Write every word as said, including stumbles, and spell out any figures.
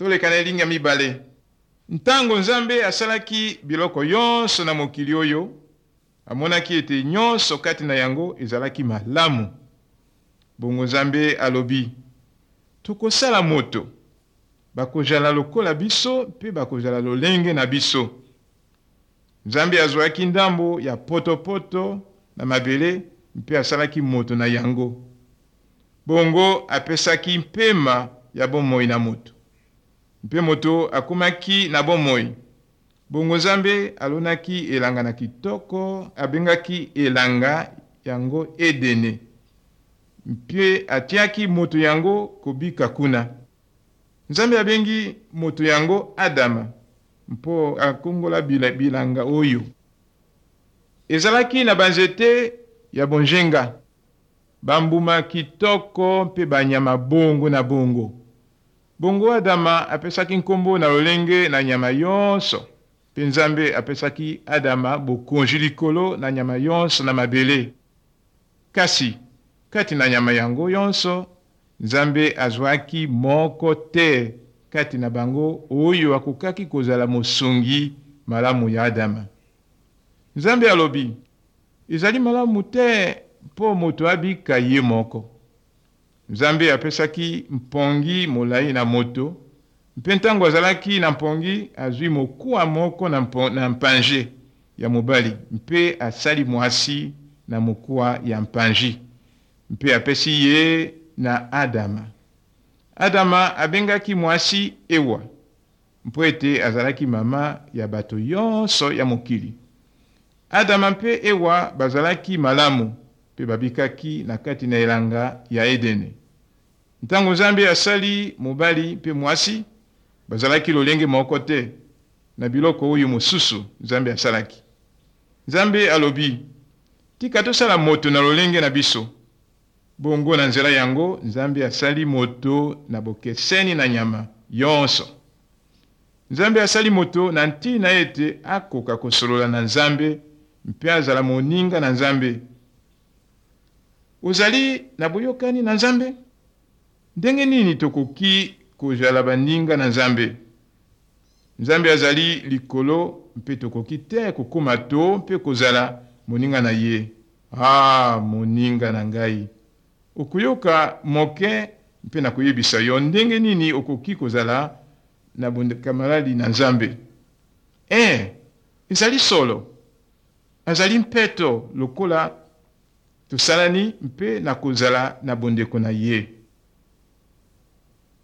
tolekana elinga mibale. Ntango Nzambe asalaki biloko yonso na mokili oyo, amonaki ete nyonso kati na yango ezalaki malamu. Bongo Nzambe alobi, tokosala moto, bakozala lokola biso pe bakozala lolenge na biso. Nzambe azwaki ndambo ya potopoto na mabele mpe asalaki moto na yango. Bongo apesaki mpema ya bomoi na moto. Mpe moto akomaki na bomoi. Bongo Nzambe alonaki elanga na kitoko, abengaki elanga yango Edene. Mpe atiaki moto yango kobika kuna. Nzambe abengi moto yango Adama, mpo akongola bilanga oyo. Ezalaki na banzete ya bonjenga, bambuma kitoko mpe banyama bongo na bongo. Bongo Adama apesaki nkombo na lolenge na nyama yonso. Pe Nzambe apesaki Adama bokonzi likolo na nyama yonso na mabele. Kasi kati na nyama yango yonso, Nzambe azwaki moko te kati na bango oyo akokaki kozala mosungi malamu ya Adama. Nzambe alobi, ezali malamu te mpo moto abika ye moko. Nzambe apesaki mpongi molai na moto, mpe ntango azalaki na mpongi azwi mokuwa moko na, na mpanje ya mobali, mpe asali mwasi na mokuwa ya mpanji, mpe apesi ye na Adama. Adama abengaki mwasi Ewa, mpo ete azalaki mama ya bato yonso ya mokili. Adama mpe Ewa bazalaki malamu, mpe babikaki na kati na elanga ya Edene. Ntango Nzambe asali mobali mpe mwasi, bazalaki lolenge moko te na biloko oyo mosusu Nzambe asalaki. Nzambe alobi, tika tosala moto na lolenge na biso. Bongo na nzela yango Nzambe asali moto na bokeseni na nyama yonso. Nzambe asali moto na ntina ete akoka kosolola na Nzambe mpe azala moninga na Nzambe. Ozali na boyokani na Nzambe? Ndenge nini tokoki kozala baninga na Nzambe? Nzambe azali likolo mpe tokoki te kokoma to mpe kozala moninga na ye. Ah, moninga na ngai. Okuyoka moke mpe na kuyebisa yo ndenge nini okoki kozala na bondekamalali na Nzambe. Eh, ezali solo. Azali mpeto lokola tosalani mpe na kozala na bondeko na ye.